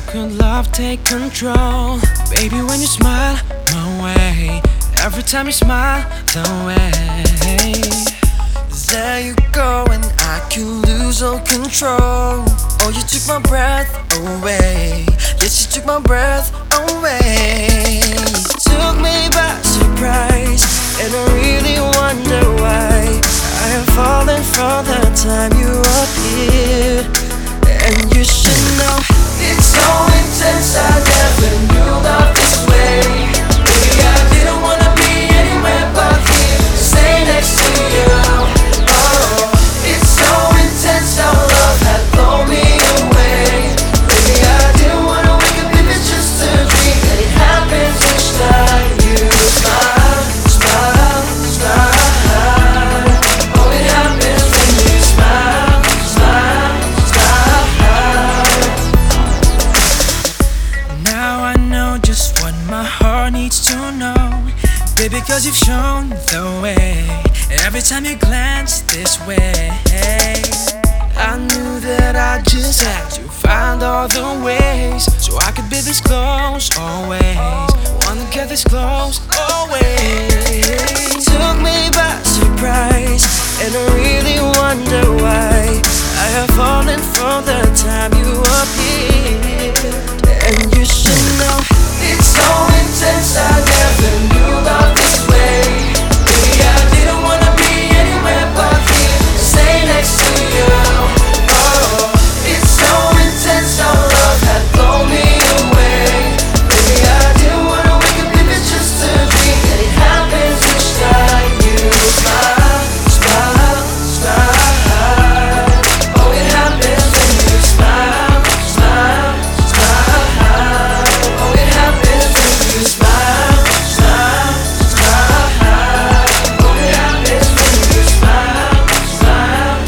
could love take control? Baby, when you smile my way, every time you smile the way, there you go and I could lose all control. Oh, you took my breath away. Yes, you took my breath away. You took me by surprise, and I really wonder why I have fallen for the time you appeared. And you should know it's so intense, I never knew love this way. Baby, I didn't wanna be anywhere but here, stay next to you. Oh, it's so intense how love had blown me away. Baby, I didn't wanna wake up if it's just a dream, and it happens each time you smile, smile, smile. Oh, it happens when you smile, smile, smile. now I know just what my heart needs to know. Baby, cause you've shown the way every time you glance this way. I knew that I just had to find all the ways so I could be this close always. Wanna get this close always. Took me by surprise, and I really wonder why I have fallen for the time you appeared. And you should know it's so intense, I never knew love this way. Baby, I didn't wanna be anywhere but here, stay next to you. Oh, it's so intense how love had blown me away. Baby, I didn't wanna wake up if it's just a dream, and it happens each time you smile, smile, smile. Oh, it happens when you smile, smile, smile. Oh, it happens when you smile, smile, smile. Oh, it happens when you smile, smile,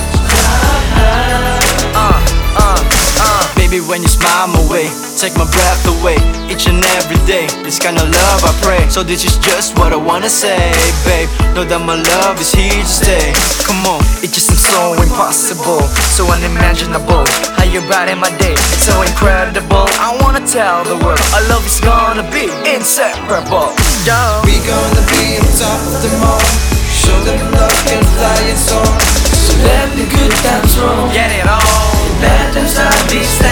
smile. Baby, when you smile my way, take my breath away. Each and every day, this kind of love I pray. So this is just what I wanna say, babe. Know that my love is here to stay. Come on, it just seems so impossible, so unimaginable. How you brighten my day, it's so incredible. I wanna tell the world our love is gonna be inseparable. Yo. We gonna be on top of them all, show them love can fly its own. So let the good times roll, Get it on. let them start be